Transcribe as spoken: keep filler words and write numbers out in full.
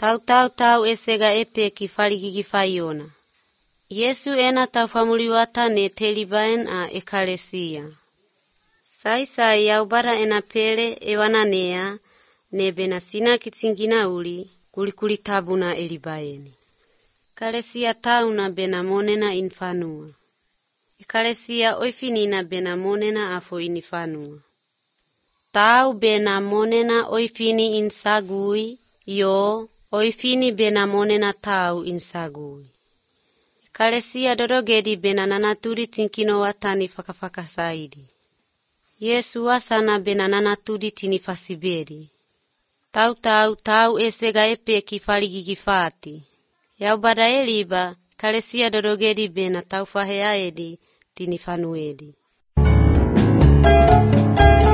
Tau tau tau esega epe kifaligi kifayona. Yesu ena tau famuliwata ne telibaen a ekalesia. Sai sai yaubara ena pele ewananea ne bena sina kitsingina uli kulikuli tabuna elibaeni. Ekalesia tauna bena monena infanua. Ekalesia oifinina bena monena afo inifanua. Tau bena monena oifini insagui, yo oifini bena monena tau insagui. Ekalesia dodogedi bena nanatudi tinkino watani fakafaka saidi. Yesu wasana bena nanatudi tini fasibedi. Tau tau tau esega epe kifaligi kifati. Yaubada eliba, ekalesia dodogedi bena tau faheaedi tini fanuedi.